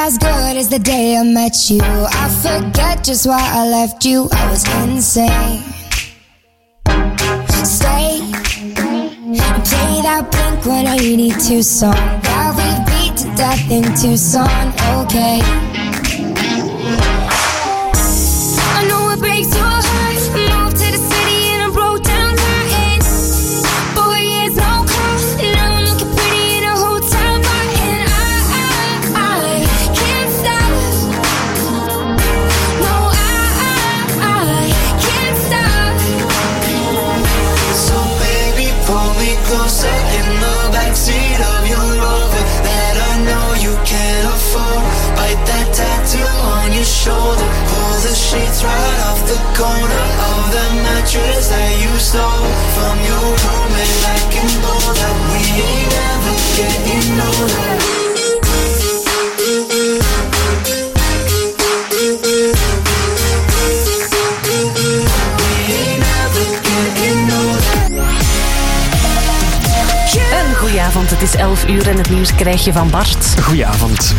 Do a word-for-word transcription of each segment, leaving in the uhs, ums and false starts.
as good as the day I met you. I forget just why I left you. I was insane. Stay and play that Blink one eighty-two song that we beat to death in Tucson. Okay. I know it breaks your heart. Moved to the city and I broke down crying. Four years no call. Now I'm looking pretty in a hotel bar, and I, I, I can't stop. No, I, I, I can't stop. So baby, pull me closer in the backseat of your Rover that I know you can't afford. Bite that tattoo on your shoulder. Pull the sheets right off the corner of the mattress that you stole from your roommate. I can know that we ain't ever getting older. Een goeie avond, het is elf uur en het nieuws krijg je van Bart. Goedenavond.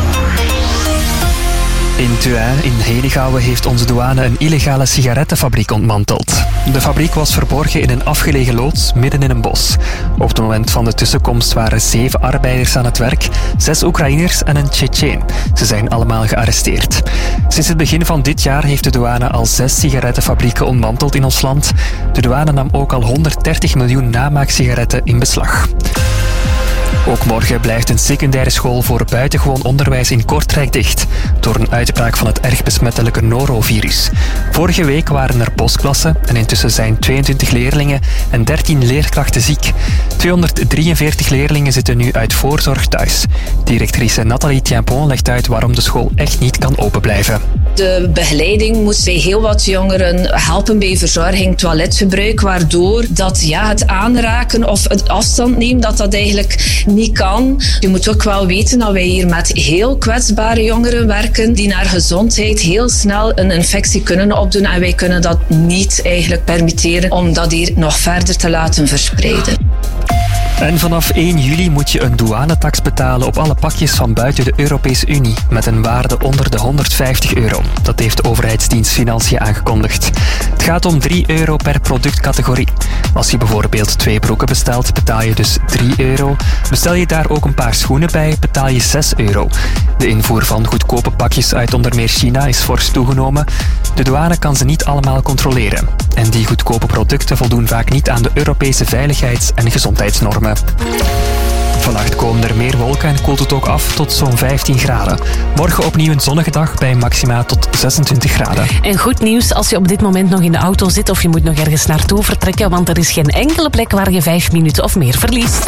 In Thuin in Henegouwen heeft onze douane een illegale sigarettenfabriek ontmanteld. De fabriek was verborgen in een afgelegen loods midden in een bos. Op het moment van de tussenkomst waren zeven arbeiders aan het werk, zes Oekraïners en een Tsjetsjeen. Ze zijn allemaal gearresteerd. Sinds het begin van dit jaar heeft de douane al zes sigarettenfabrieken ontmanteld in ons land. De douane nam ook al honderddertig miljoen namaaksigaretten in beslag. Ook morgen blijft een secundaire school voor buitengewoon onderwijs in Kortrijk dicht door een uitbraak van het erg besmettelijke norovirus. Vorige week waren er bosklassen en intussen zijn tweeëntwintig leerlingen en dertien leerkrachten ziek. tweehonderddrieënveertig leerlingen zitten nu uit voorzorg thuis. Directrice Nathalie Tiampon legt uit waarom de school echt niet kan open blijven. De begeleiding moest bij heel wat jongeren helpen bij verzorging, toiletgebruik, waardoor dat, ja, het aanraken of het afstand nemen, dat dat eigenlijk niet kan. Je moet ook wel weten dat wij hier met heel kwetsbare jongeren werken die naar gezondheid heel snel een infectie kunnen opdoen en wij kunnen dat niet eigenlijk permitteren om dat hier nog verder te laten verspreiden. En vanaf één juli moet je een douanetax betalen op alle pakjes van buiten de Europese Unie met een waarde onder de honderdvijftig euro. Dat heeft de overheidsdienst Financiën aangekondigd. Het gaat om drie euro per productcategorie. Als je bijvoorbeeld twee broeken bestelt, betaal je dus drie euro. Bestel je daar ook een paar schoenen bij, betaal je zes euro. De invoer van goedkope pakjes uit onder meer China is fors toegenomen. De douane kan ze niet allemaal controleren. En die goedkope producten voldoen vaak niet aan de Europese veiligheids- en gezondheidsnormen. Vannacht komen er meer wolken en koelt het ook af tot zo'n vijftien graden. Morgen opnieuw een zonnige dag bij maxima tot zesentwintig graden. En goed nieuws als je op dit moment nog in de auto zit of je moet nog ergens naartoe vertrekken, want er is geen enkele plek waar je vijf minuten of meer verliest.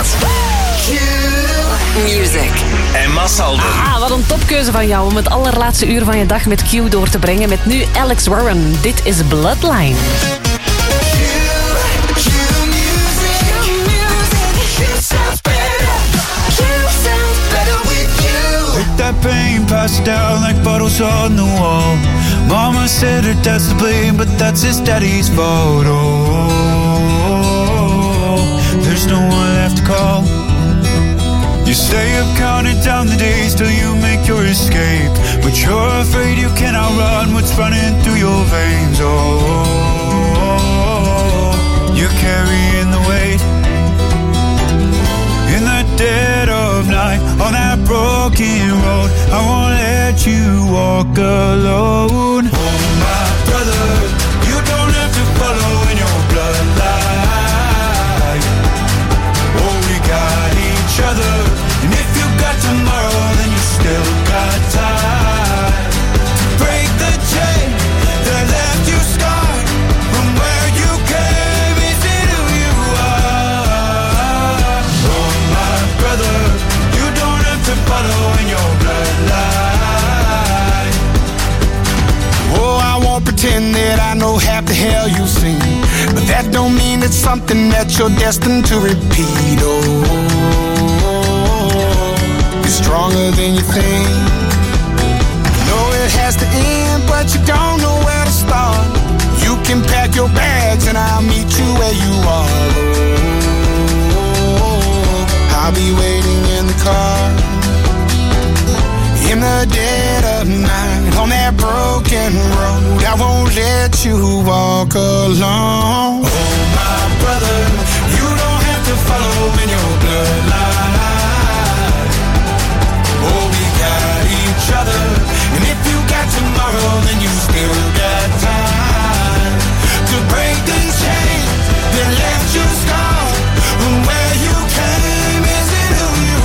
Music. Emma Salden. Ah, wat een topkeuze van jou om het allerlaatste uur van je dag met Q door te brengen. Met nu Alex Warren. Dit is Bloodline. That pain passed down like bottles on the wall. Mama said her dad's to blame, but that's his daddy's fault. Oh, there's no one left to call. You stay up counting down the days till you make your escape, but you're afraid you cannot run what's running through your veins. Oh, you're carrying the weight in the dead of night on that broken road. I won't let you walk alone. Oh my brother, you don't have to follow in your bloodline. Oh, we got each other, and if you got tomorrow, then you still got time to break the chain that left you scarred from where you came into who you are. Oh my brother, you don't have to follow in your bloodline. Oh, I won't pretend that I know half the hell you've seen, but that don't mean it's something that you're destined to repeat. Oh, you're stronger than you think. You know it has to end, but you don't know where to start. You can pack your bags and I'll meet you where you are. Oh, I'll be waiting in the car, in the dead of night on that broken road. I won't let you walk alone. Oh, my brother, you don't have to follow in your bloodline. Oh, we got each other, and if you got tomorrow, then you still got time to break the chain that left you scarred. Where you came isn't who you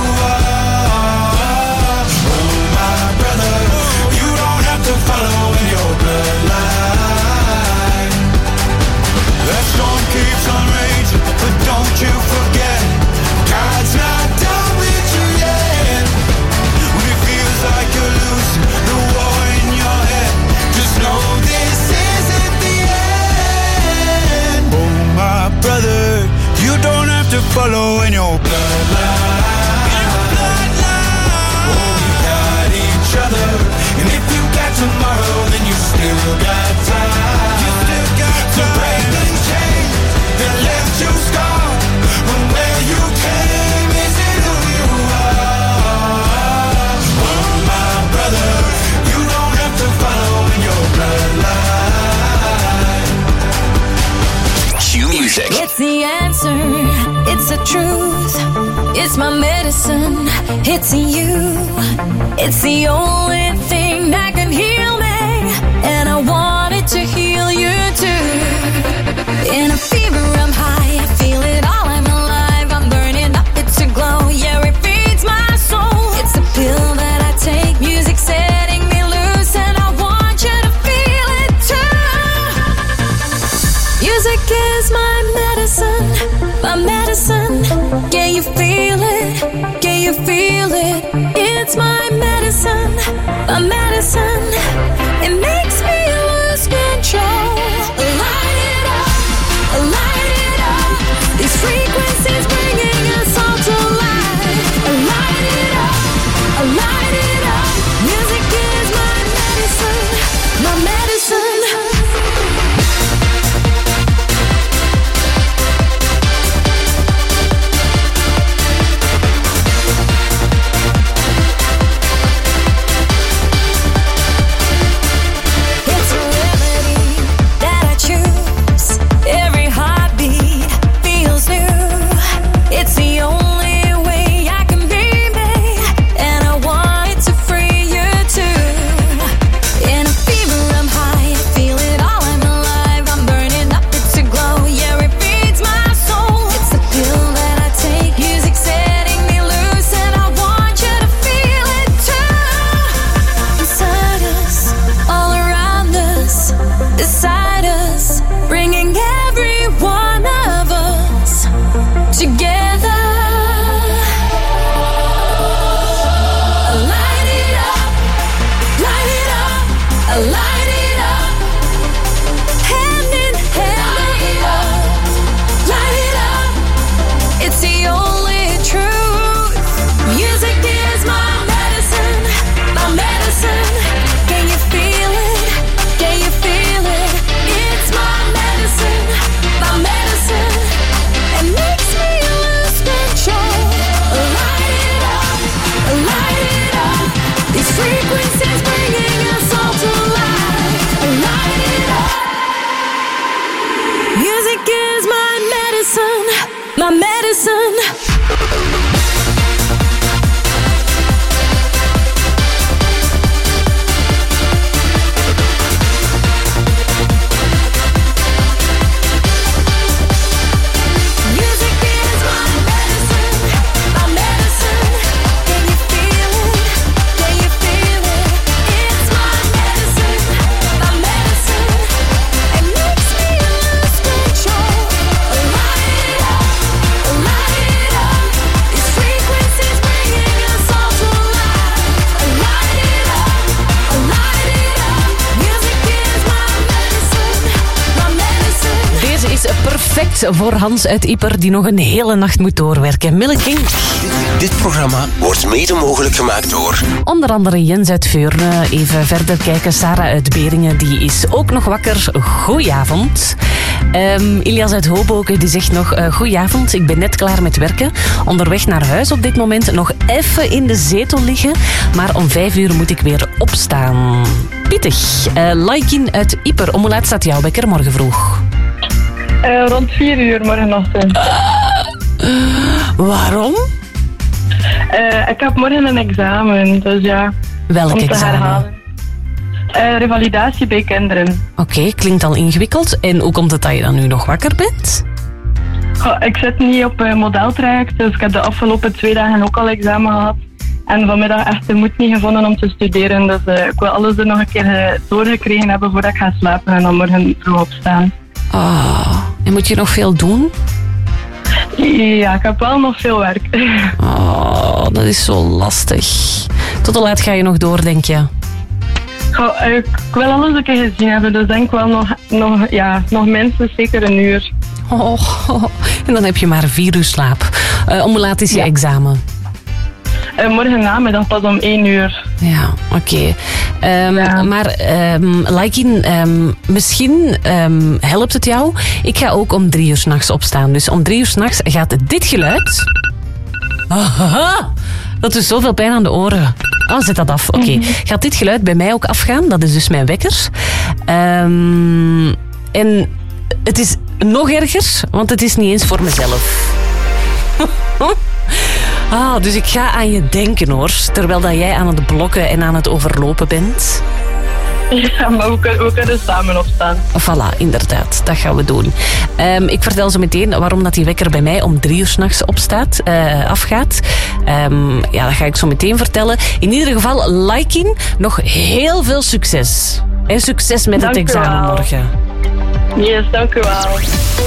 are. Oh, my brother, you don't have to follow in your bloodline. The storm keeps on raging, but don't you forget, God's not done with you yet. When it feels like you're losing the war in your head, just know this isn't the end. Oh, my brother, you don't have to follow in your bloodline. Oh, we got each other, and if you got tomorrow, then you still got time. You still got to break the chain that left you scarred. When where you came isn't who you are. Oh, my brother, you don't have to follow in your bloodline. Cue music. It's the answer, it's the truth, it's my medicine, it's you. It's the only thing that can heal me, and I want it to heal you too. In a fever I'm high, I feel it all, I'm alive, I'm burning up, it's a glow, yeah, it feeds my soul. It's the pill that I take, music setting me loose, and I want you to feel it too. Music is my medicine, my medicine. Can you feel it? Can you feel it? It's my medicine, my medicine. It makes me lose control. Light it up, light it up. These frequencies bringing us all to life. Light it up, light it up. Music is my medicine, my medicine. My medicine. Perfect voor Hans uit Ieper, die nog een hele nacht moet doorwerken. Mille King. Dit programma wordt mede mogelijk gemaakt door... Onder andere Jens uit Veurne. Even verder kijken, Sarah uit Beringen, die is ook nog wakker. Goeie avond. Um, Ilias uit Hoboken die zegt nog... Uh, Goedenavond, ik ben net klaar met werken. Onderweg naar huis op dit moment. Nog even in de zetel liggen. Maar om vijf uur moet ik weer opstaan. Pittig. Uh, Laikin uit Ieper. Om hoe laat staat jouw wekker morgen vroeg? Uh, rond vier uur morgenochtend. Uh, waarom? Uh, ik heb morgen een examen, dus ja. Welk examen? Uh, revalidatie bij kinderen. Oké, okay, klinkt al ingewikkeld. En hoe komt het dat je dan nu nog wakker bent? Oh, ik zit niet op een modeltraject, dus ik heb de afgelopen twee dagen ook al examen gehad. En vanmiddag echt de moed niet gevonden om te studeren. Dus uh, ik wil alles er nog een keer uh, doorgekregen hebben voordat ik ga slapen en dan morgen vroeg opstaan. Oh, en moet je nog veel doen? Ja, ik heb wel nog veel werk. Oh, dat is zo lastig. Tot hoe laat ga je nog door, denk je? Goh, ik wil alles een keer gezien hebben, dus denk wel nog, nog, ja, nog minstens zeker een uur. Oh, oh, en dan heb je maar vier uur slaap. Uh, om hoe laat is je ja. examen? Uh, morgen namiddag pas om één uur. Ja, oké. Okay. Um, ja. Maar um, Laikin, um, misschien um, helpt het jou. Ik ga ook om drie uur 's nachts opstaan. Dus om drie uur 's nachts gaat dit geluid... Aha, dat is zoveel pijn aan de oren. Oh, zet dat af. Oké. Okay. Mm-hmm. Gaat dit geluid bij mij ook afgaan? Dat is dus mijn wekker. Um, en het is nog erger, want het is niet eens voor mezelf. Ah, dus ik ga aan je denken, hoor. Terwijl dat jij aan het blokken en aan het overlopen bent. Ja, maar we kunnen, we kunnen samen opstaan. Voilà, inderdaad. Dat gaan we doen. Um, ik vertel zo meteen waarom dat die wekker bij mij om drie uur 's nachts opstaat, uh, afgaat. Um, ja, dat ga ik zo meteen vertellen. In ieder geval, Laikin, nog heel veel succes. En succes met dank het examen morgen. Yes, dank u wel.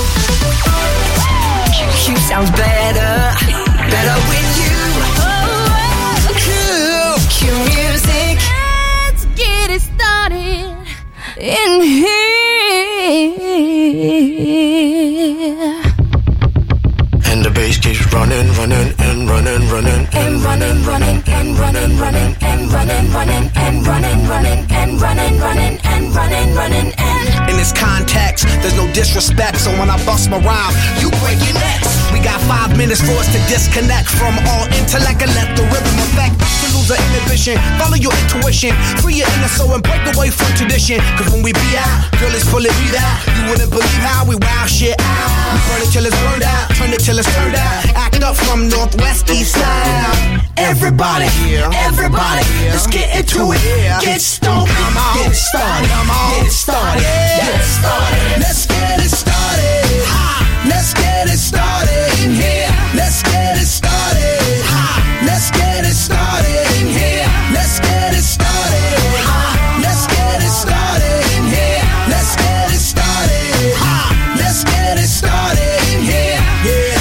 You sounds better, better with you. Oh, cool, Q music. Let's get it started in here. And the bass keeps running, running, and running, running, and running, running, and running, running, and running, running, and running, running, and running, running, and running, running, and. In this context, there's no disrespect, so when I bust my rhyme, you break your necks. We got five minutes for us to disconnect from all intellect and let the rhythm affect. To lose our inhibition, follow your intuition, free your inner soul and break away from tradition. Cause when we be out, girl, it's pulling me out. You wouldn't believe how we wow shit out. We burn it till it's burned out, turn it till it's turned out. Act up from Northwest East Side. Everybody, everybody, let's get into it. Get stoned, get it started, get it started, get it started. Let's get it started. Let's get it started in here. Let's get it started. Let's get it started in here. Let's get it started. Let's get it started in here. Let's get it started. Let's get it started in here. Yeah.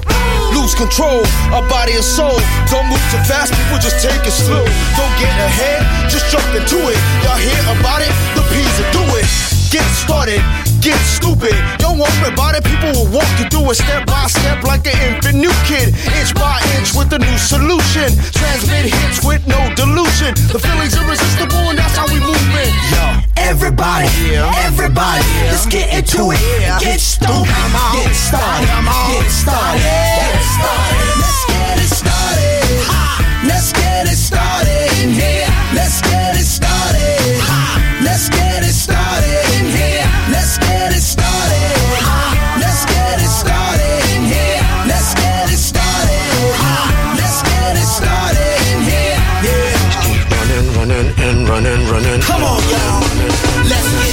Lose control of body and soul. Don't move too fast, people just take it slow. Don't get ahead, just jump into it. Y'all hear about it? The P's will do it. Get started, get stupid. Don't worry about it, people will walk you through it step by step like an infant new kid. Inch by inch with a new solution. Transmit hits with no delusion. The feeling's irresistible and that's how we move it. Yo, everybody, everybody, let's get into it. Get stoked, get it started, get it started, get it started. Let's get it started. Let's get it started in here. Let's get it started. Let's get it started in here. Let's get it started. Let's get it started in here. Let's get it started. Let's get it started in here. Yeah. Just keep running, running, and running, running. Come on, y'all. Let's get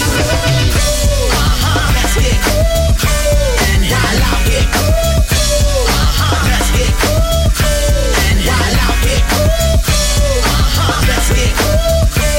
cool. Uh-huh. Let's get cool. And while out here cool. Uh-huh. Let's get cool. And while out here cool. Uh-huh. Let's get cool.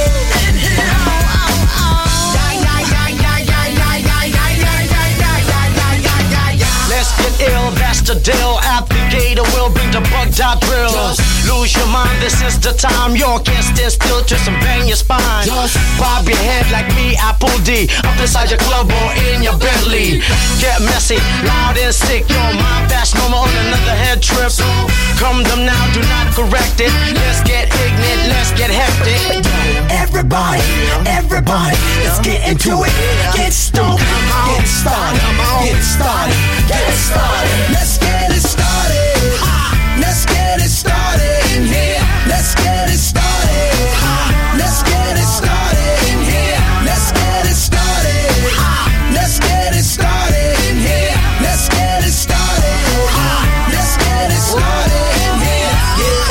Let's get ill, that's the deal. Applicator will bring the bugged out drills. Lose your mind, this is the time. You can't stand still, twist and bang your spine. Just bob your head like me, Apple D. Up inside your club or in your Bentley. Get messy, loud and sick. Your mind fast, no more on another head trip. Come them now, do not correct it. Let's get ignorant, let's get hectic. Every Everybody, everybody, let's get into it. Get stoned, get it started, get it started, get it started. Let's get it started. Let's get it started in here. Let's get it started. Let's get it started in here. Let's get it started. Let's get it started in here. Let's get it started. Let's get it started in here. Yeah.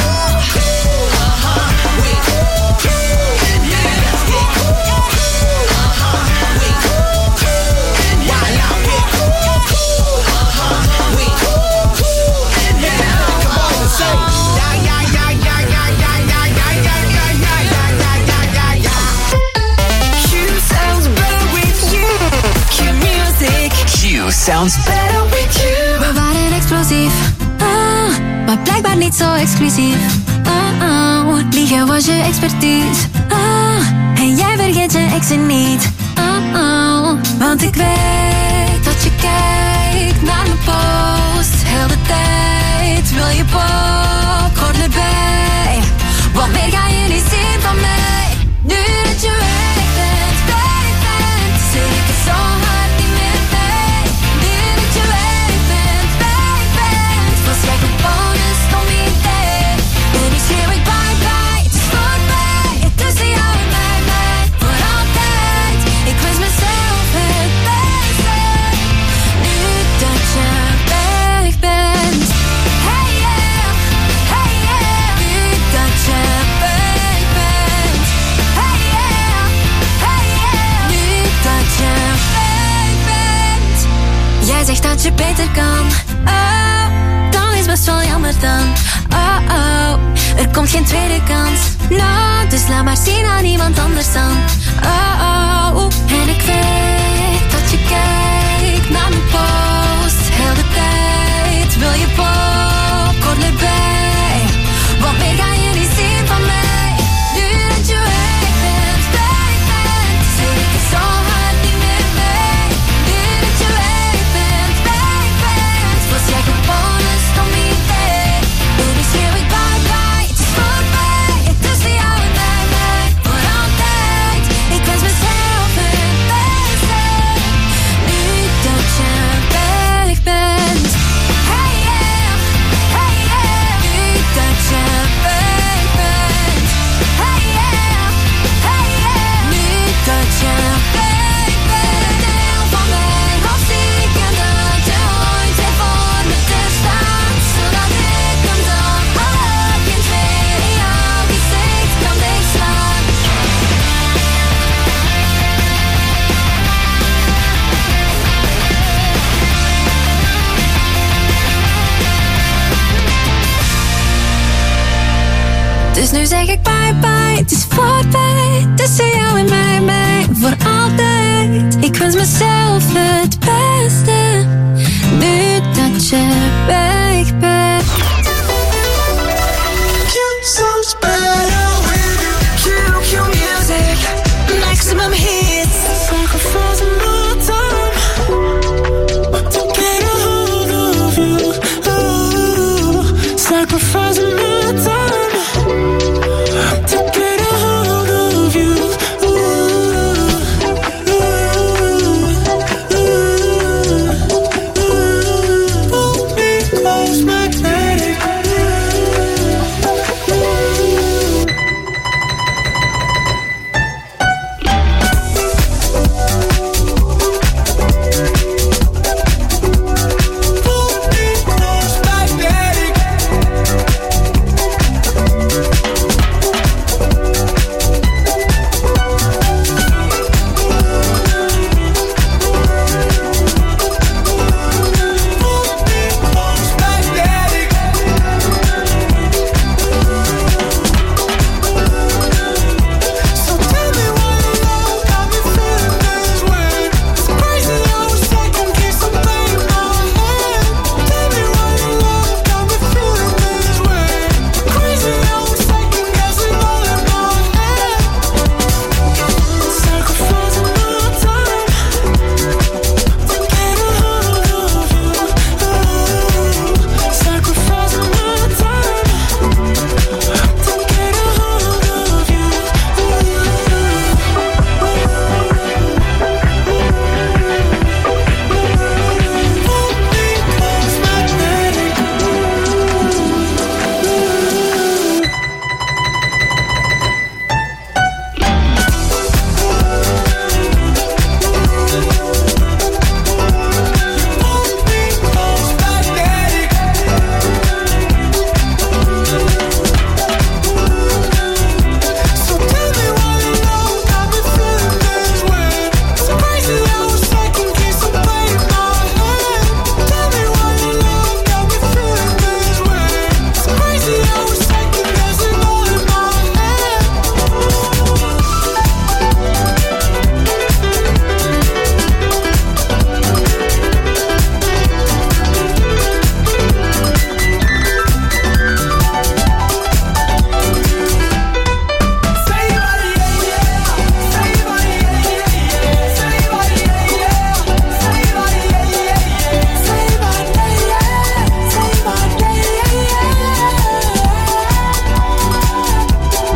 Sounds better with you. We waren explosief, ah, maar blijkbaar niet zo exclusief. Oh, oh, liegen was je expertise. Ah, en jij vergeet je exen niet. Oh, oh, want ik weet dat je kijkt naar mijn post. Heel de tijd wil je popcorn erbij. Want meer ga je niet zien van mij. Nu dat je weg bent, weg bent, zit ik zo hard. Zegt dat je beter kan. Oh, dan is best wel jammer dan. Oh, oh, er komt geen tweede kans. No, dus laat maar zien aan iemand anders dan. Oh, oh, en ik weet dat je kijkt naar mijn post. Heel de tijd wil je popcorn erbij. Want meer ga je niet zien van mij. Nu dat je weg bent, weg bent, zit ik zo hard niet meer mee. Nu dat je weg was jij gewoon een stom idee. Baby, schreeuw ik bye bye. Het is voorbij. Tussen jou en mij, mij. Voor altijd. Ik wens mezelf het beste. Nu dat je weg bent. Hey yeah. Hey yeah. Nu dat je weg bent. Hey yeah. Hey yeah. Nu dat je weg bent. Deel van mij. Als ik en dat je ooit heeft voor me te staan. Zodat ik hem dan alle kind weer in jouw gezicht kan dichtslaan. Dus nu zeg ik bye bye, het is voorbij. Tussen jou en mij, mij, voor altijd. Ik wens mezelf het beste. Nu dat je weg bent. Q sounds better with you. Q, Q music, maximum hits. Sacrificing my time to get a hold of you. Ooh, sacrificing my time. Pull me close.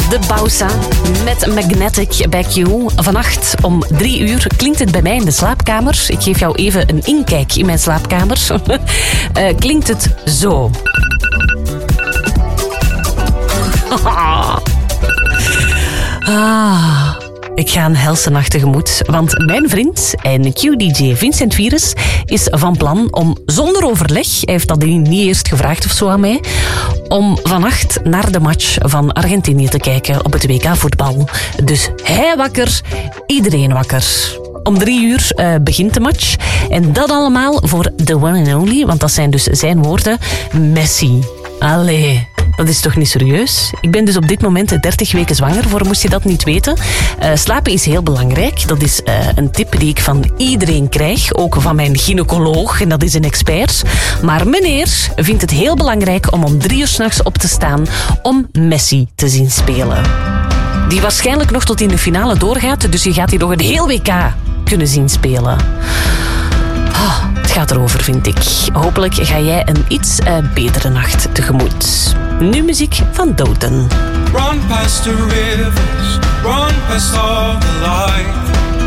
De Bausa met Magnetic bij Q. Vannacht om drie uur klinkt het bij mij in de slaapkamer. Ik geef jou even een inkijk in mijn slaapkamer. uh, klinkt het zo. ah... Ik ga een helse nacht tegemoet, want mijn vriend en Q-D J Vincent Virus is van plan om zonder overleg, hij heeft dat niet eerst gevraagd of zo aan mij, om vannacht naar de match van Argentinië te kijken op het W K voetbal. Dus hij wakker, iedereen wakker. Om drie uur uh, begint de match. En dat allemaal voor the one and only, want dat zijn dus zijn woorden, Messi. Allee... Dat is toch niet serieus? Ik ben dus op dit moment dertig weken zwanger, voor moest je dat niet weten. Uh, slapen is heel belangrijk. Dat is uh, een tip die ik van iedereen krijg, ook van mijn gynaecoloog, en dat is een expert. Maar meneer vindt het heel belangrijk om om drie uur 's nachts op te staan om Messi te zien spelen. Die waarschijnlijk nog tot in de finale doorgaat, dus je gaat hier nog een heel W K kunnen zien spelen. Oh, het gaat erover, vind ik. Hopelijk ga jij een iets uh, betere nacht tegemoet. Nu muziek van Doden. Run past the rivers, run past all the light.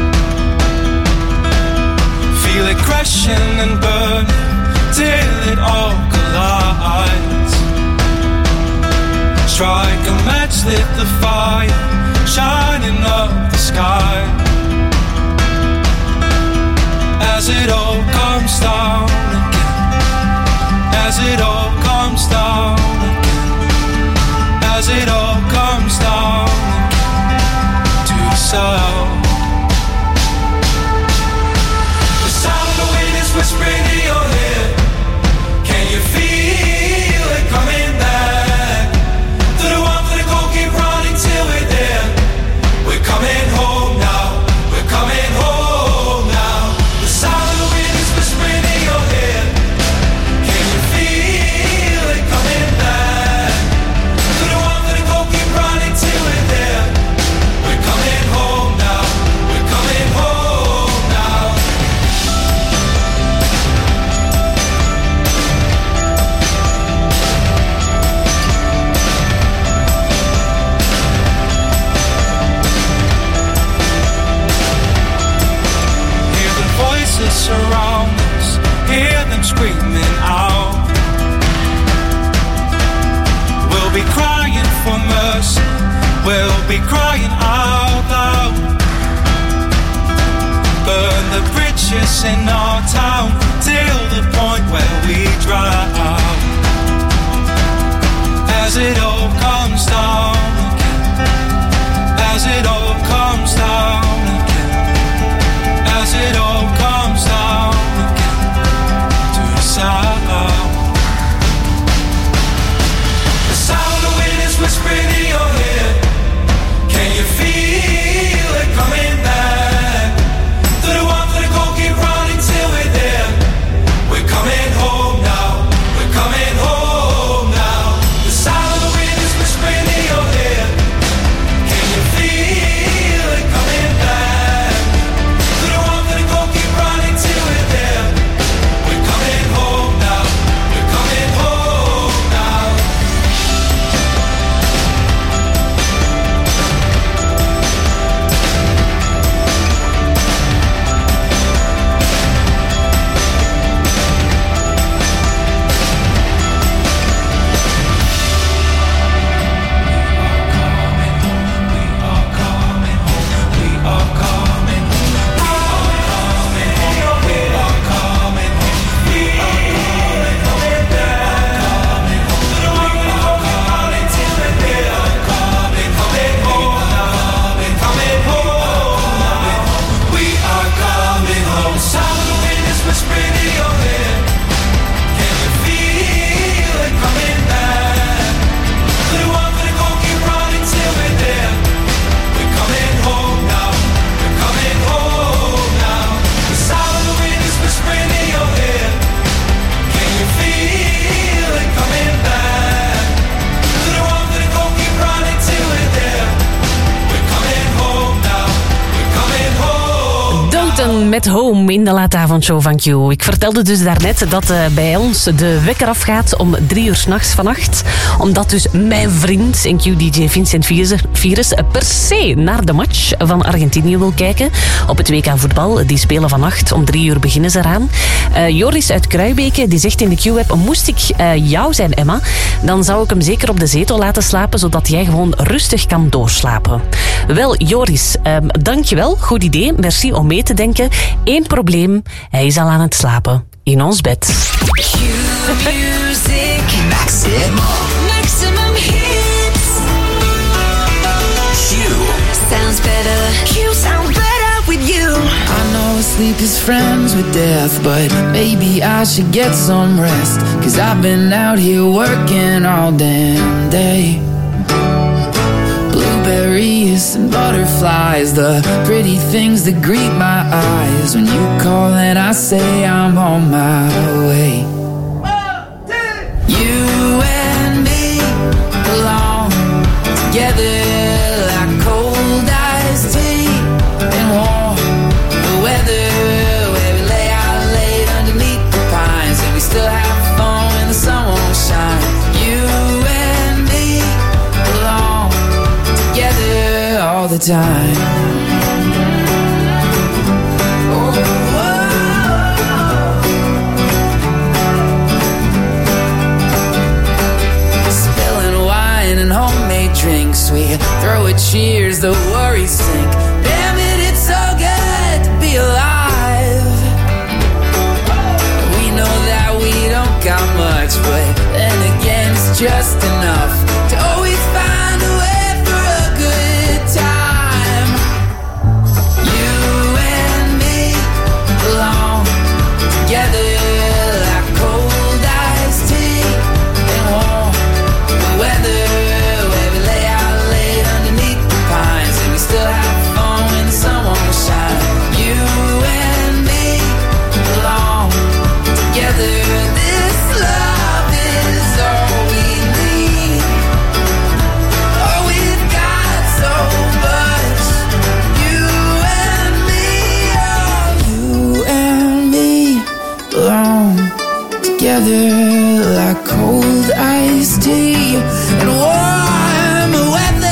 Feel it crashing and burn till it all collides. Strike a match, lit the fire, shining up the sky. As it all comes down again, as it all comes down again, as it all comes down again to the sound. The sound of the wind is whispering in your head. Can you feel it coming back? To the one for the cold, keep running till we're there. We're coming home now, we're coming home now. The sound of the wind is whispering in your head. Can you feel it coming back? To the one for the cold, keep running till we're there. We're coming home now, we're coming home now. Hear the voices surround us, hear them screaming out. We'll be crying for mercy, we'll be crying out loud. Burn the bridges in our town till the point where we drown. As it all comes down again, as it all comes down again, as it all comes down again to the sound. The sound of wind is whispering in your head. Can you feel it coming back? To the one for the cold, keep running till we're there. We're coming home now, we're coming home now. The sound of the wind is whispering in your met Home in de laatavondshow van Q. Ik vertelde dus daarnet dat uh, bij ons de wekker afgaat om drie uur 's nachts vannacht. Omdat dus mijn vriend en Q-D J Vincent Virus per se naar de match van Argentinië wil kijken. Op het W K voetbal. Die spelen vannacht. Om drie uur beginnen ze eraan. Uh, Joris uit Kruibeke die zegt in de Q-app, moest ik uh, jou zijn, Emma, dan zou ik hem zeker op de zetel laten slapen, zodat jij gewoon rustig kan doorslapen. Wel, Joris, um, dankjewel. Goed idee. Merci om mee te denken. Eén probleem. Hij is al aan het slapen. In ons bed. Q-music. Maximum. Maximum hits. Q. Sounds better. Q sounds better with you. I know sleep is friends with death, but maybe I should get some rest. Cause I've been out here working all damn day. Blueberries and butterflies, the pretty things that greet my eyes. When you call and I say I'm on my way. You and me belong together like cold iced tea and warm the weather, where we lay out late underneath the pines and we still have fun when the sun won't shine. You and me belong together all the time. Drinks, we throw a cheers, the worries sink. Damn it, it's so good to be alive. We know that we don't got much, but then again, it's just enough to always find a way for a good time. You and me belong together like cold iced tea and warm the weather. Still have fun when the sun won't shine. You and me belong together. This love is all we need. Oh, we've got so much. You and me, oh, you and me belong together like cold iced tea and warm weather.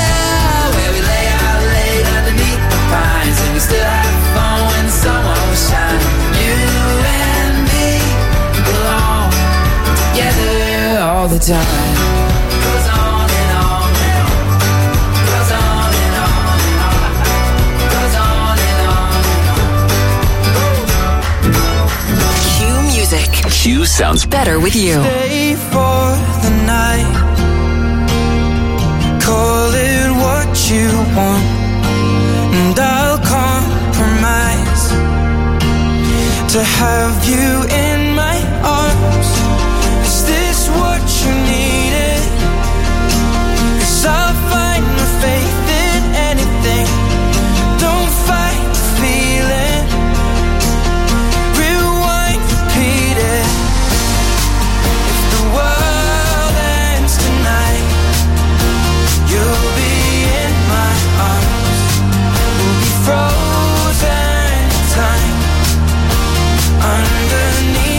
Still have fun when the sun won't shine. You and me belong together all the time. Goes on and on and on. Goes on and on and on. Goes on and on and on. Q music. Q sounds better with you. Stay for the night. Call it what you want. And I'll compromise to have you in my arms. Is this what you needed? 'Cause I'll find my faith in anything. Don't fight the feeling. Rewind, repeat it. If the world ends tonight, you'll be in my arms. We'll be frozen in time underneath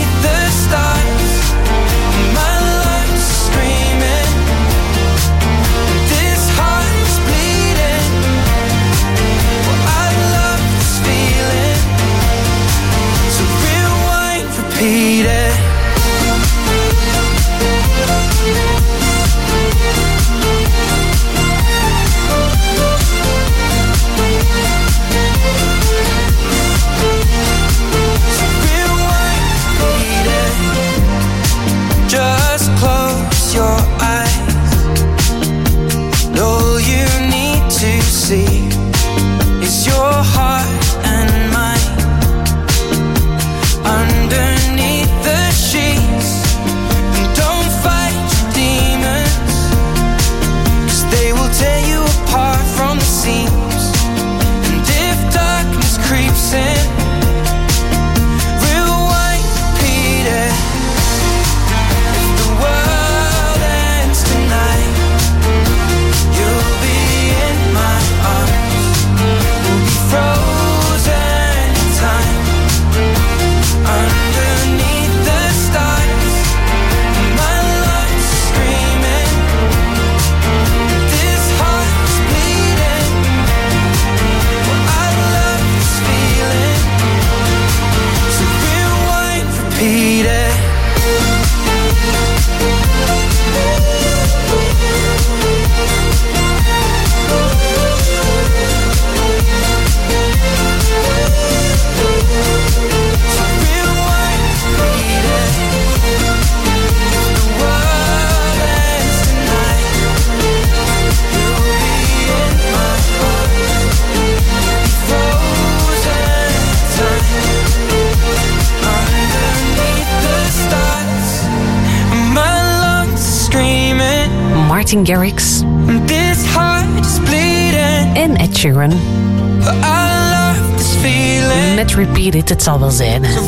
Martin Garrix. This heart is bleeding. En Ed Sheeran. I love this feeling. Met Repeat It, het zal wel zijn. Hè?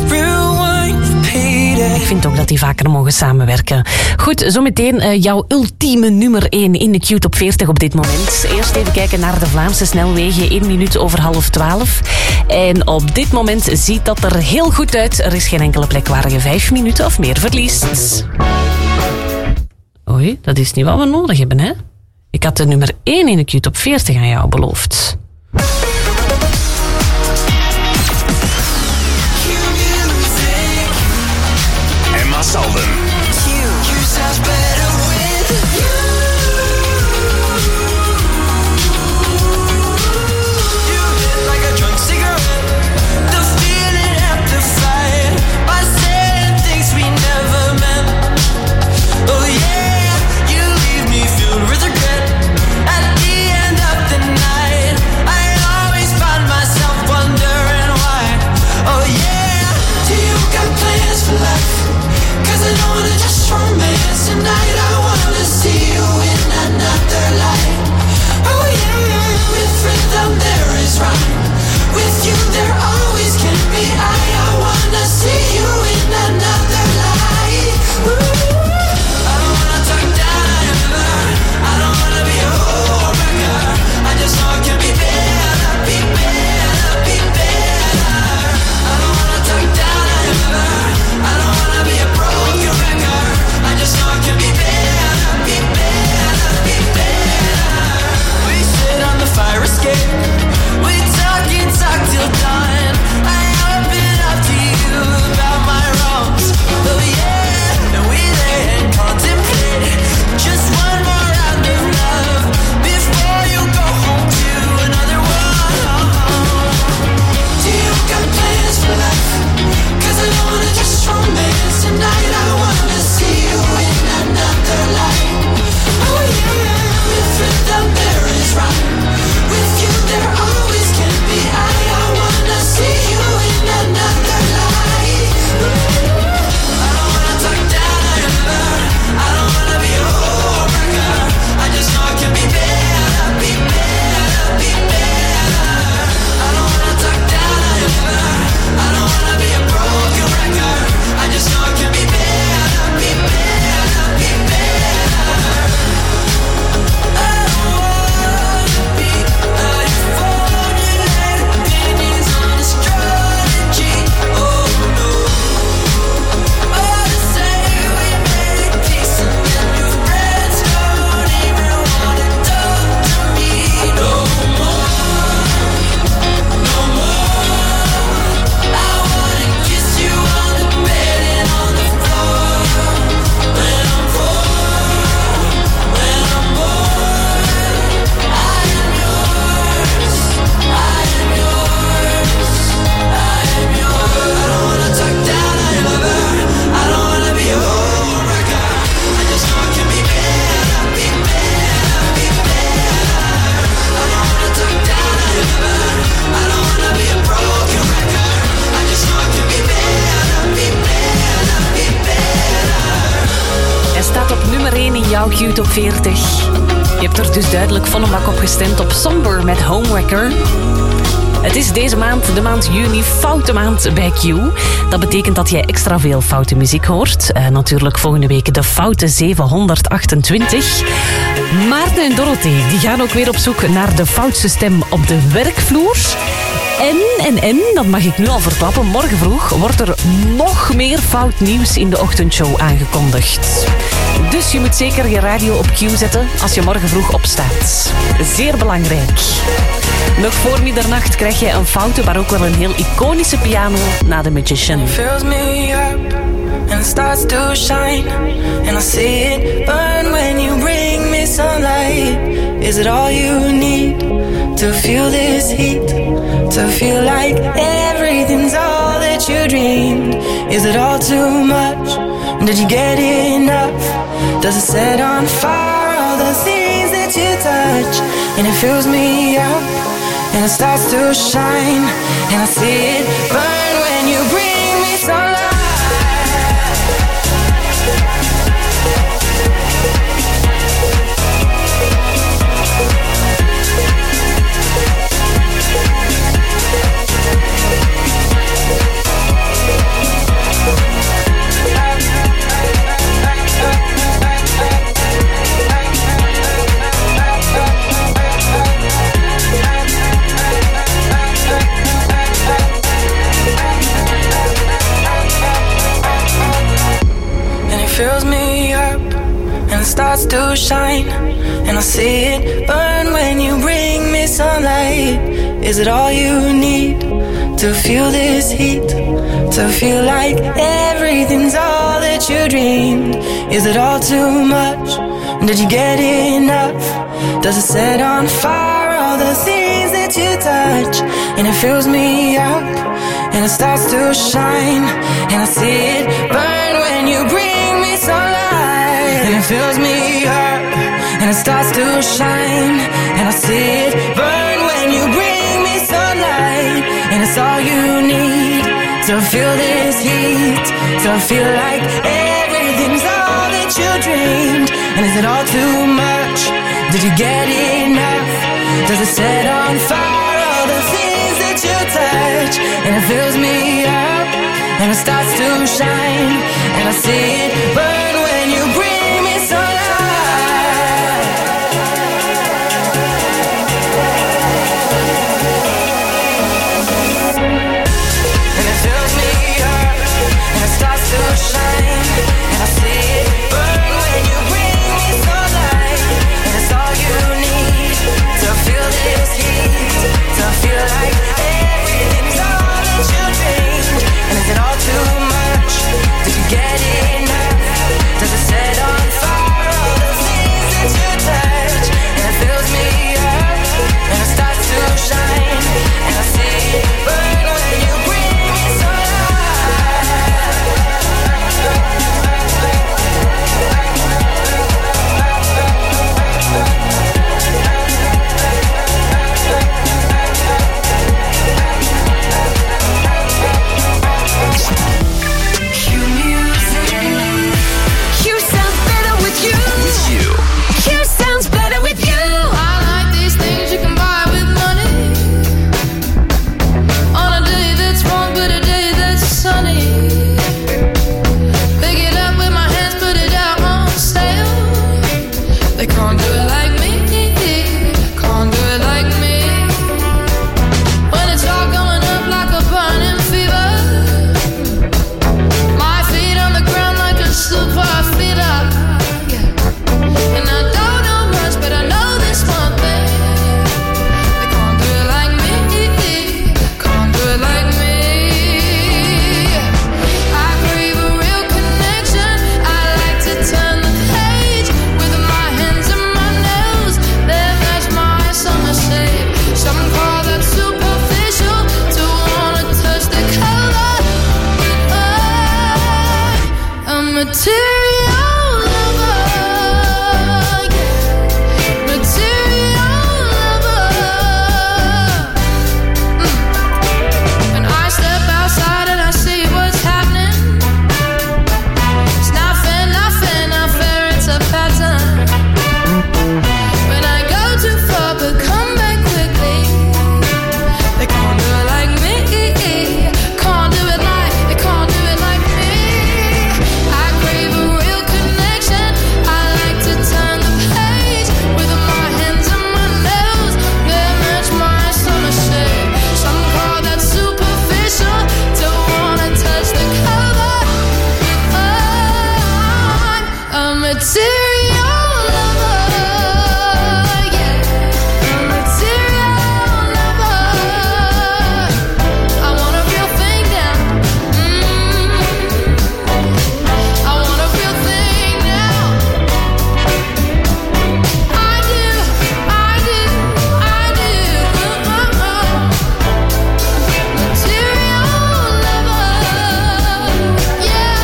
Ik vind ook dat die vaker mogen samenwerken. Goed, zometeen uh, jouw ultieme nummer één in de Q-top veertig op dit moment. Eerst even kijken naar de Vlaamse snelwegen. één minuut over half twaalf. En op dit moment ziet dat er heel goed uit. Er is geen enkele plek waar je vijf minuten of meer verliest. Oei, dat is niet wat we nodig hebben, hè? Ik had de nummer één in de Q-top veertig aan jou beloofd. Emma Salden. Tonight I wanna see you in another light. Oh yeah, with rhythm there is rhyme. With you there always can be I. I wanna see you in another light. Ooh. I don't wanna talk down ever. I don't wanna be a homewrecker. I just know it can be better, be better, be better. I don't wanna talk down ever. I don't wanna be a broken record. I just know it can be better, be better, be better. We sit on the fire escape. We talk and talk till dawn. I open up to you about my wrongs. Oh yeah, and we lay and contemplate just one more round of love before you go home to another one. Do you got plans for life? Cause I don't wanna just romance tonight. I wanna see you in another light. Oh yeah, with rhythm there is rhyme. With you there always can be I. I wanna see you in another light. I don't wanna talk down ever. I don't wanna be a homewrecker. I just know it can be better, be better, be better. I don't wanna talk down ever. I don't wanna be a broken record. I just know it can be better, be better, be better. I don't wanna be a formulated opinions on astrology. Oh no. Oh, to say we made peace and then your friends don't even wanna talk to me no more, no more. I wanna kiss you on the bed and on the floor. When I'm born, when I'm born, I am yours, I am yours, I am yours. I don't wanna talk down ever. I don't wanna be a homewrecker. I just know it can be better, be better, be better. I don't wanna talk down ever. I don't wanna be a broken record. I just know it can be better, be better, be better. Hij staat op nummer één in jouw Q-top veertig. Je hebt er dus duidelijk volle bak op gestemd op Somber met Homewrecker. Het is deze maand, de maand juni, foute maand bij Q. Dat betekent dat jij extra veel foute muziek hoort. Uh, natuurlijk volgende week de foute zevenhonderdachtentwintig. Maarten en Dorothee die gaan ook weer op zoek naar de foutste stem op de werkvloer. En, en, en, dat mag ik nu al verklappen, morgen vroeg wordt er nog meer fout nieuws in de ochtendshow aangekondigd. Dus je moet zeker je radio op Q zetten als je morgen vroeg opstaat. Zeer belangrijk. Nog voor middernacht krijg je een foute, maar ook wel een heel iconische piano na The Magician. Fills me up and it starts to shine, and I see it burn when you bring me sunlight. Is it all you need to feel this heat? To feel like everything's all that you dreamed? Is it all too much? Did you get enough? Does it set on fire all the things that you touch? And it fills me up and it starts to shine, and I see it burn when you bring me sunlight. and I see it burn when you bring me sunlight. Is it all you need to feel this heat? To feel like everything's all that you dreamed? Is it all too much? Did you get enough? Does it set on fire all the things that you touch? And it fills me up, and it starts to shine, and I see it burn when you bring me sunlight. And it fills me up, and it starts to shine, and I see it burn when you bring me sunlight. And it's all you need to feel this heat, to feel like everything's all that you dreamed. And is it all too much? Did you get enough? Does it set on fire all the things that you touch? And it fills me up, and it starts to shine, and I see it burn when you bring me sunlight. And it fills me up, and it starts to shine, and I see it burn when you bring me sunlight. And it's all you need to feel this heat, to feel like everything's all that you dreamed. And is it all too much? Did you get enough? Does it set on fire all the things that you touch? And it fills me up, and it starts to shine, and I see it burn when you bring me Q sounds better with you. With you. Q sounds better with you. I like these things you can buy with money. On a day that's warm, but a day that's sunny. Pick it up with my hands, put it out on sale. They can't do it like me, can't do it like me. When it's all going up like a burning fever, my feet on the ground like a super feeder. And I don't know much, but I know this one thing: they can't do it like me, can't do it like me. I crave a real connection. I like to turn the page with my hands and my nails. They match my summer shade. Some call that superficial, to wanna touch the color. But I'm a material lover, yeah. Material lover. Mm. When I step outside and I see what's happening, it's nothing, nothing, not fair, it's a pattern. When I go too far but come back quickly, they can't do it like me, can't do it like, they can't do it like me. I crave a real connection. I like to turn the page with my hands and my nails. They match my summer shade. Some call that superficial, to wanna touch the color. I'm a material lover, yeah. A material lover. I want a real thing now. Mm. I want a real thing now. I do, I do, I do. Material lover, yeah.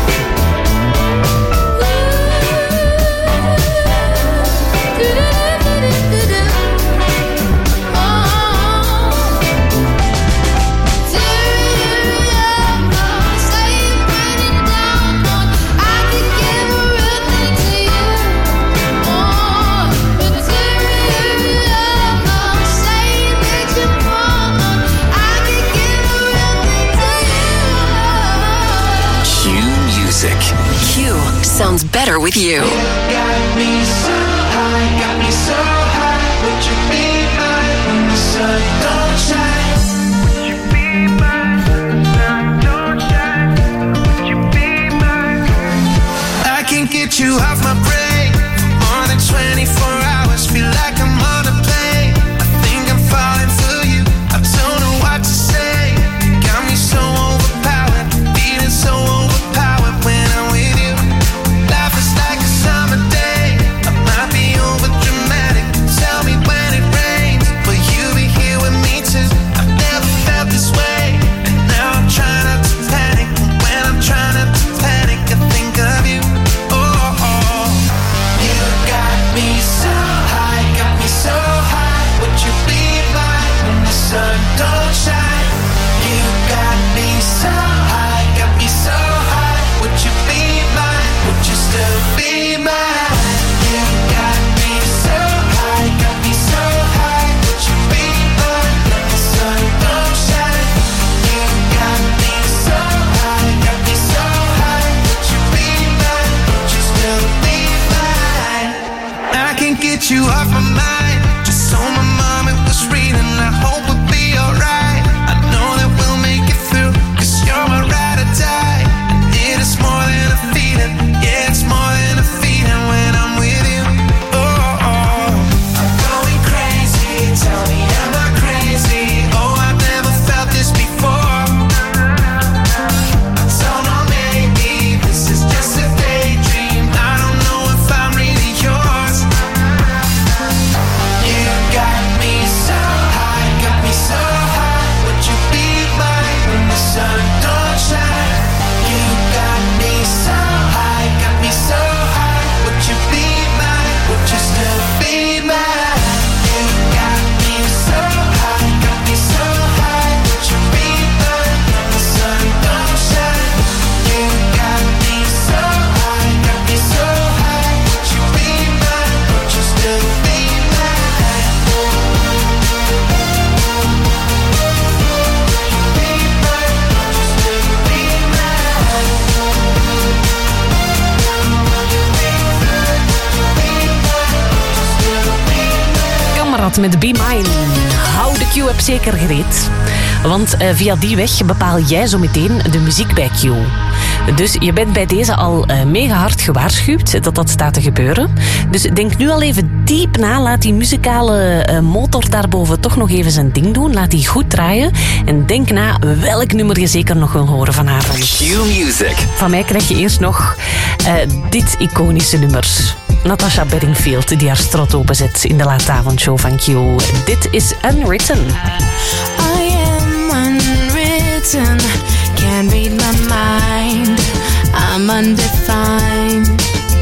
Q Music. Q sounds better with you. Got me so high, got me so high. Would you be mine when the sun don't shine? Would you be mine when the sun don't shine? Would you be mine? I can get you off my brain for more than twenty-four hours. told my mom it was real and I hope we'll be alright. I know that we'll make it through, cause you're my ride or die. And it is more than a feeling, yeah, it's more than a feeling when I'm with you. Oh, oh. I'm going crazy, tell me am I crazy? Oh, I've never felt this before. So no, maybe this is just a daydream. I don't know if I'm really yours. You got me so high, got me so high. Would you be mine when the sun don't shine? You got me so high, got me so high. Would you be mine? Would you still be mine? You got me so high, got me so high. Would you be mine when the sun don't shine? You got me so high, got me so high. Would you be mine? Would you still be mine? Kamerad met Be Mine. Hou de Q-app zeker gereed. Want uh, via die weg bepaal jij zo meteen de muziek bij Q. Dus je bent bij deze al uh, mega hard gewaarschuwd dat dat staat te gebeuren. Dus denk nu al even diep na. Laat die muzikale uh, motor daarboven toch nog even zijn ding doen. Laat die goed draaien. En denk na welk nummer je zeker nog wil horen vanavond. Q-Music. Van mij krijg je eerst nog uh, dit iconische nummer. Natasha Bedingfield die haar strot openzet in de laatavondshow van Q. Dit is Unwritten. I am unwritten, can't read my mind, I'm undefined.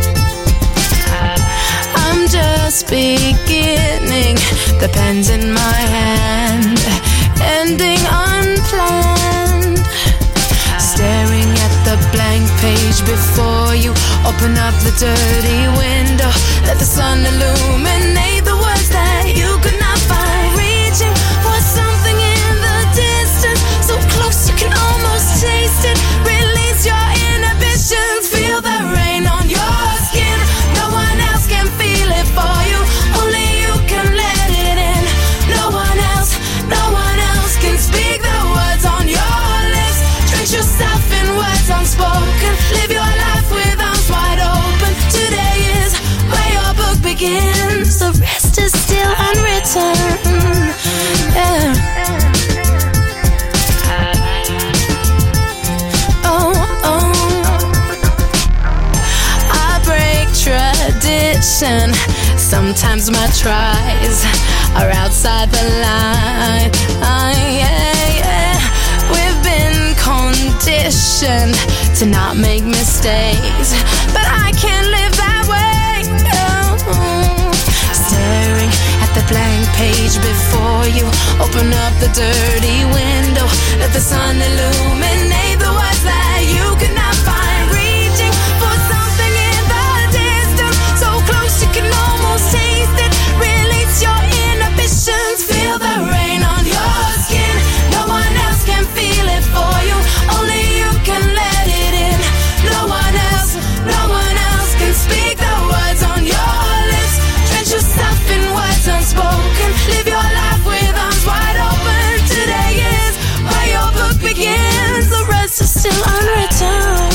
I'm just beginning, the pen's in my hand, ending unplanned. Staring at the blank page before you, open up the dirty window, let the sun illuminate the words that you could not find. Reaching for something in the distance, so close you can almost taste it. Release your inhibitions, feel the rain on your skin. No one else can feel it for you, only you can let it in. No one else, no one else can speak the words on your lips. Drench yourself in words unspoken, live your life with arms wide open. Today is where your book begins, the rest is still unwritten. Yeah. Oh, oh. I break tradition. Sometimes my tries are outside the line. Uh, yeah, yeah. We've been conditioned to not make mistakes, but I can't live that way. No. Staring at the blank page before you, open up the dirty window, let the sun illuminate the words that you could not find. Reaching for something in the distance, so close you can almost taste it. Release your inhibitions, feel the rain on your skin. No one else can feel it for you, only you can let it in. No one else, no one else can speak the words on your lips. Drench yourself in words unspoken, live your life with arms wide open. Today is where your book begins, the rest is still unwritten.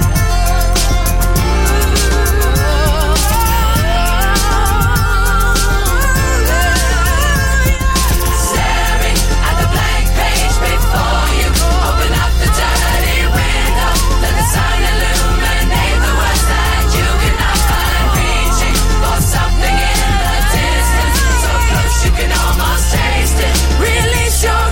Staring at the blank page before you, open up the dirty window, let the sun illuminate the words that you cannot find. Reaching for something in the distance, so close you can almost taste it. Release your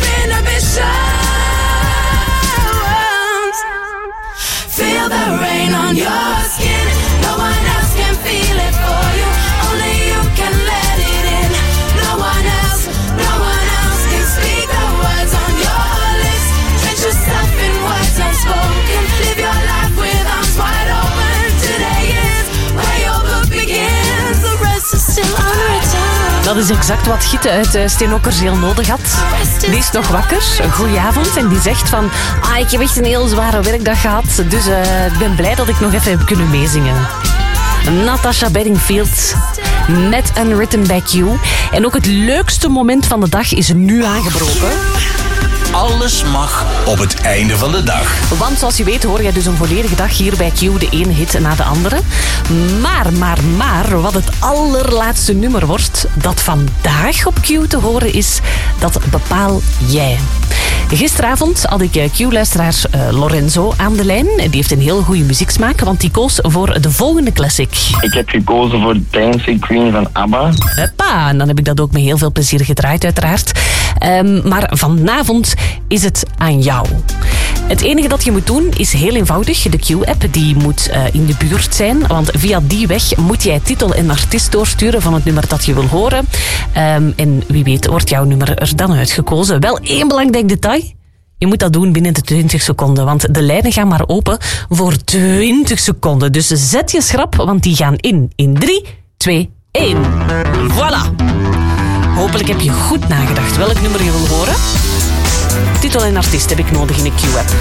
inhibitions, feel the rain on your skin. No one else can feel it for you, only you can let it in. No one else, no one else can speak the words on your lips. Drench yourself in words unspoken, live your life with arms wide open. Today is where your book begins, the rest is still unwritten. Dat is exact wat Gitte uit uh, Steenokkerzeel nodig had. Die is nog wakker, een goeie avond, en die zegt van ah, ik heb echt een heel zware werkdag gehad, dus uh, ik ben blij dat ik nog even heb kunnen meezingen. Natasha Bedingfield met Unwritten by Q. En ook het leukste moment van de dag is nu aangebroken. Alles mag op het einde van de dag. Want zoals je weet hoor je dus een volledige dag hier bij Q de ene hit na de andere. Maar, maar, maar, wat het allerlaatste nummer wordt dat vandaag op Q te horen is, dat bepaal jij. Gisteravond had ik Q-luisteraar uh, Lorenzo aan de lijn. Die heeft een heel goede muzieksmaak, want die koos voor de volgende classic. Ik heb gekozen voor Dancing Queen van ABBA. Hoppa, en dan heb ik dat ook met heel veel plezier gedraaid uiteraard. Um, maar vanavond is het aan jou. Het enige dat je moet doen is heel eenvoudig. De Q-app die moet uh, in de buurt zijn. Want via die weg moet jij titel en artiest doorsturen van het nummer dat je wil horen. Um, en wie weet wordt jouw nummer er dan uitgekozen. Wel één belangrijk detail. Je moet dat doen binnen de twintig seconden. Want de lijnen gaan maar open voor twintig seconden. Dus zet je schrap, want die gaan in. In drie, twee, één. Voilà. Hopelijk heb je goed nagedacht welk nummer je wil horen. Titel en artiest heb ik nodig in de Q-app.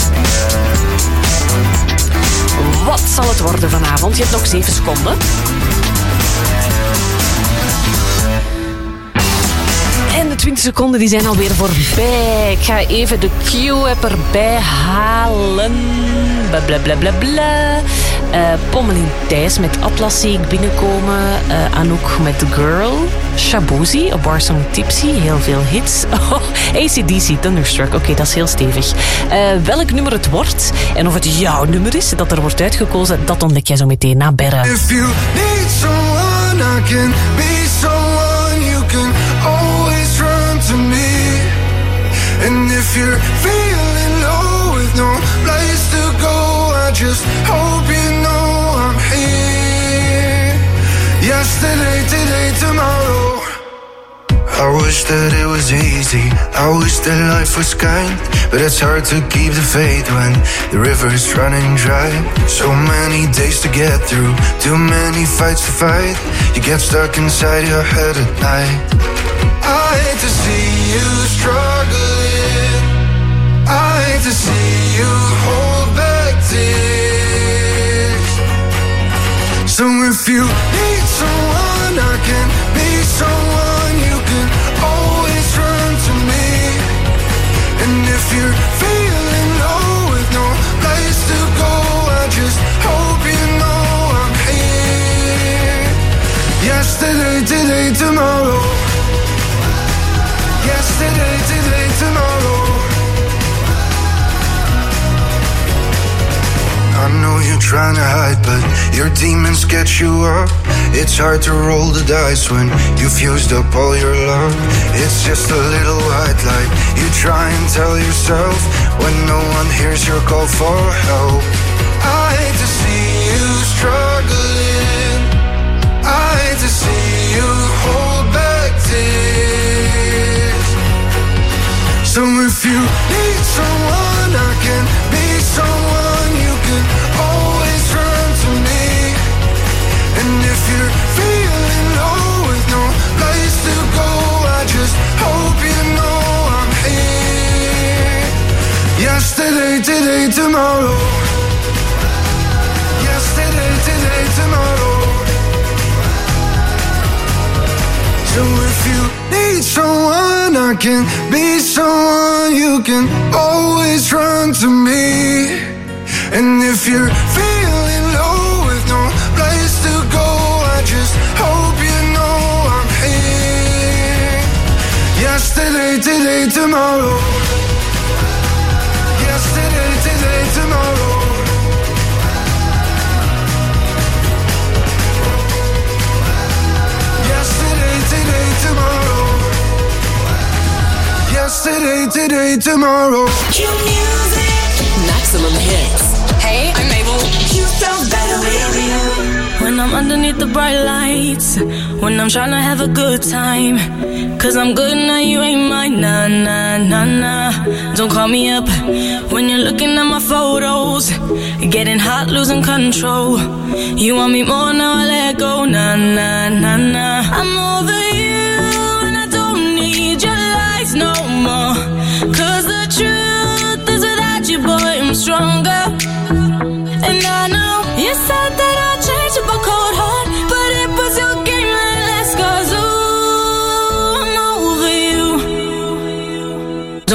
Wat zal het worden vanavond? Je hebt nog zeven seconden. En de twintig seconden die zijn alweer voorbij. Ik ga even de Q-app erbij halen. Blablabla. Uh, Pommelien Thijs met Atlas zie ik binnenkomen. Uh, Anouk met The Girl. Shabozi op Barsong Tipsy. Heel veel hits. Oh, A C D C, Thunderstruck. Oké, okay, dat is heel stevig. Uh, welk nummer het wordt en of het jouw nummer is dat er wordt uitgekozen, dat ontdek jij zo meteen na Berre. If you need someone, I can be someone. You can always run to me. And if you're feeling low with no place to go, I just hope you know I'm here. Yesterday, today, tomorrow. I wish that it was easy, I wish that life was kind, but it's hard to keep the faith when the river's running dry. So many days to get through, too many fights to fight. You get stuck inside your head at night. I hate to see you struggling, I hate to see you hold back tears. So if you need someone, I can be someone. You can always run to me. And if you're feeling low with no place to go, I just hope you know I'm here. Yesterday, today, tomorrow. Yesterday, today, tomorrow. I know you're trying to hide, but your demons get you up. It's hard to roll the dice when you've used up all your love. It's just a little white light you try and tell yourself when no one hears your call for help. I hate to see you struggling, I hate to see you hold back tears. So if you need someone, I can be someone. You can always run to me. And if you're feeling low with no place to go, I just hope you know I'm here. Yesterday, today, tomorrow. Yesterday, today, tomorrow. So if you need someone, I can be someone. You can always run to me. And if you're feeling low with no place to go, I just hope you know I'm here. Yesterday, today, tomorrow. Yesterday, today, tomorrow. Yesterday, today, tomorrow. Yesterday, today, tomorrow. Q Music. Maximum hits. Hey, I'm Mabel. You sound better with you. When I'm underneath the bright lights, when I'm trying to have a good time, cause I'm good now, you ain't mine. Nah, nah, nah, nah. Don't call me up when you're looking at my photos, getting hot, losing control. You want me more, now I let go. Nah, nah, nah, nah. I'm over you and I don't need your lies no more. Cause the truth is without you, boy, I'm stronger. And I know you said that I'd change up a cold heart, but it was your game that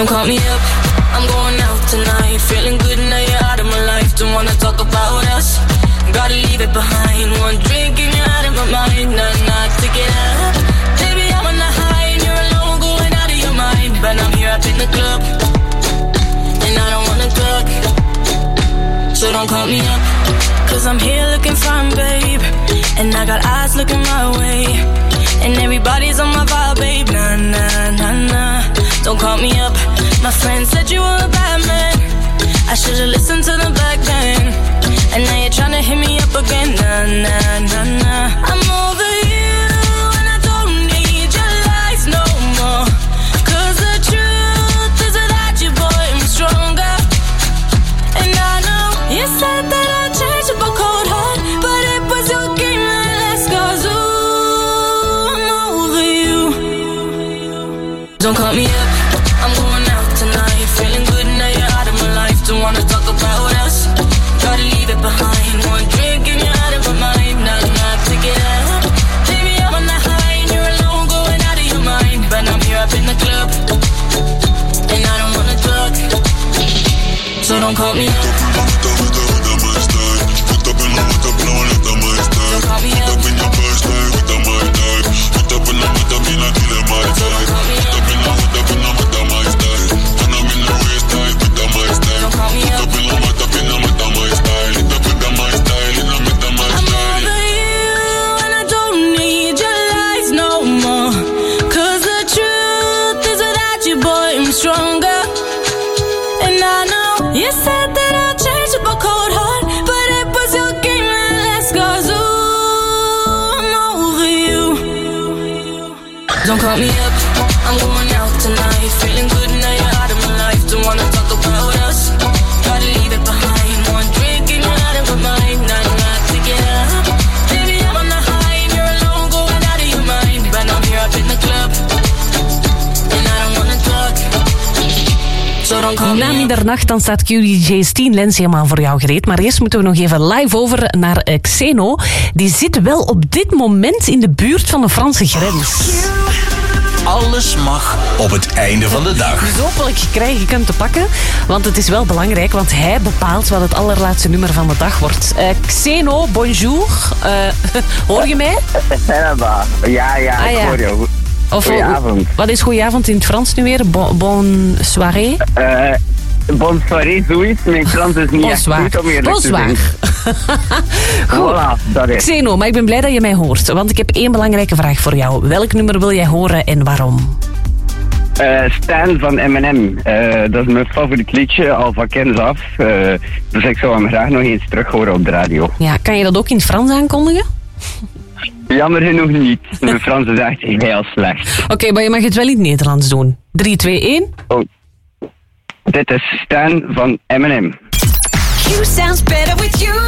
Don't call me up, I'm going out tonight. Feeling good now you're out of my life. Don't wanna talk about us, gotta leave it behind. One drink and you're out of my mind. Not, not to get up. Baby, I'm on the high and you're alone, going out of your mind. But I'm here up in the club, and I don't wanna talk. So don't call me up, cause I'm here looking fine, babe. And I got eyes looking my way, and everybody's on my vibe, babe. Nah, nah, nah, nah. Don't call me up. My friend said you were a bad man. I should've listened to the back then. And now you're tryna hit me up again. Nah, nah, nah, nah. I'm over you, and I don't need your lies no more. Cause the truth is without you, boy, I'm stronger. And I know you said that I'd change up a cold heart, but it was your game that last. Cause ooh, I'm over you. Don't call me up, I'm going out tonight. Feeling good now you're out of my life. Don't wanna talk about us, gotta leave it behind. One drink and you're out of my mind. Not enough to get up. Baby, I'm on the high and you're alone, going out of your mind. But I'm here up in the club, and I don't wanna talk. So don't call me up. Don't call me up, I'm going out tonight. Feeling good now you're out of my life. Don't wanna talk about us, gotta leave it behind. One drink and you're out of my mind. Not enough to get up. Baby, I'm on the high and you're alone, going out of your mind. But I'm here up in the club, and I don't wanna talk. So don't call me Na up. middernacht dan staat Q D J's tien Lens helemaal voor jou gereed. Maar eerst moeten we nog even live over naar uh, Xeno. Die zit wel op dit moment in de buurt van de Franse grens. Alles mag op het einde van de dag. Dus hopelijk krijg ik hem te pakken. Want het is wel belangrijk, want hij bepaalt wat het allerlaatste nummer van de dag wordt. Uh, Xeno, bonjour. Uh, hoor je mij? Ja, ja, Ah, ik ja. hoor je. Of, Goedenavond. Wat is goedenavond in het Frans nu weer? Bon, bon soirée? Uh, bon soirée, zoiets. Mijn Frans is niet echt Bonsoir. goed om eerlijk te Bonsoir. zijn. Voilà, dat is. Xeno, maar ik ben blij dat je mij hoort. Want ik heb één belangrijke vraag voor jou. Welk nummer wil jij horen en waarom? Uh, Stan van Eminem. Uh, dat is mijn favoriet liedje, al van kennis af. Uh, dus ik zou hem graag nog eens terug horen op de radio. Ja, kan je dat ook in het Frans aankondigen? Jammer genoeg niet. Mijn Frans is echt heel slecht. Oké, okay, maar je mag het wel in het Nederlands doen. drie, twee, één. Oh. Dit is Stan van Eminem. You sounds better with you.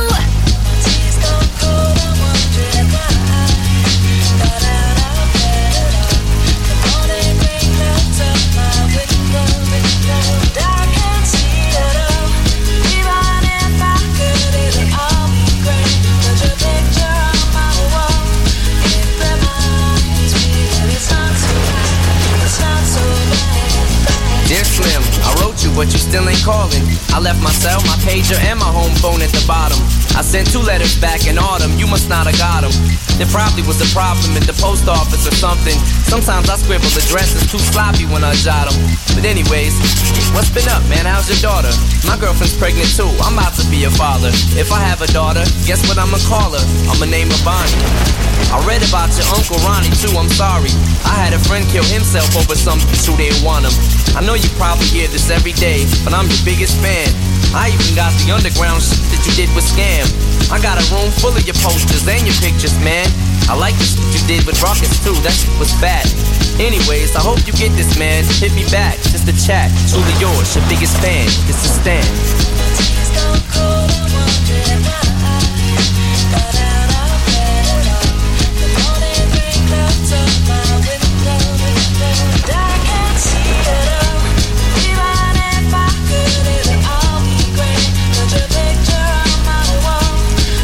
Dear Slim, I wrote you, but you still ain't calling. I left my cell, my pager, and my home phone at the bottom. I sent two letters back in autumn, you must not have got them. There probably was a problem at the post office or something. Sometimes I scribble addresses too sloppy when I jot them. But anyways, what's been up, man? How's your daughter? My girlfriend's pregnant too, I'm about to be a father. If I have a daughter, guess what I'ma call her? I'ma name her Bonnie. I read about your Uncle Ronnie too, I'm sorry. I had a friend kill himself over some bitch who didn't want him. I know you probably hear this every day, but I'm your biggest fan. I even got the underground shit that you did with Scam. I got a room full of your posters and your pictures, man. I like the shit you did with Rockets too, that shit was fat. Anyways, I hope you get this, man. Hit me back, just a chat. Truly yours, your biggest fan. This is Stan.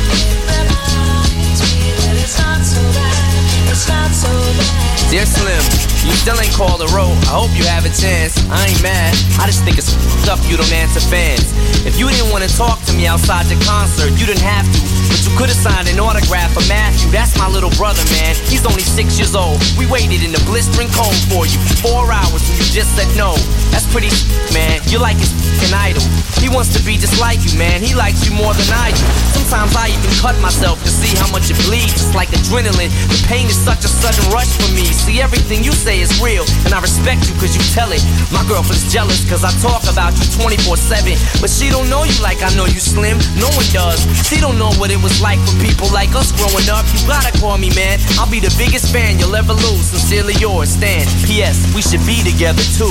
Dear Slim, You still ain't called a road. I hope you have a chance. I ain't mad. I just think it's f***ed up you don't answer fans. If you didn't want to talk to me outside your concert, you didn't have to. But you could have signed an autograph for Matthew. That's my little brother, man. He's only six years old. We waited in the blistering cold for you for four hours and you just said no. That's pretty man. You're like his f***ing idol. He wants to be just like you, man. He likes you more than I do. Sometimes I even cut myself to see how much it bleeds. It's like adrenaline. The pain is such a sudden rush for me. See, everything you say is real, and I respect you cause you tell it. My girlfriend's jealous cause I talk about you twenty-four seven. But she don't know you like I know you, Slim. No one does. She don't know what it was like for people like us growing up. You gotta call me, man. I'll be the biggest fan you'll ever lose. Sincerely yours, Stan. P S. We should be together too.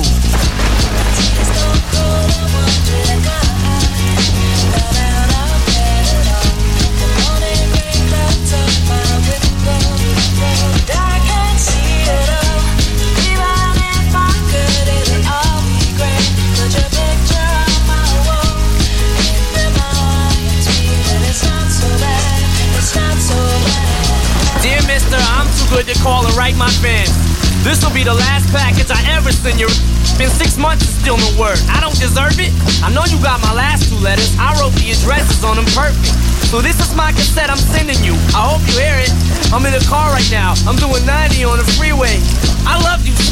Dear mister, I'm too good to call and write my fans. This'll be the last package I ever send you. Been six months and still no word. I don't deserve it. I know you got my last two letters. I wrote the addresses on them perfect. So this is my cassette I'm sending you. I hope you hear it. I'm in the car right now. I'm doing ninety on the freeway. I love you.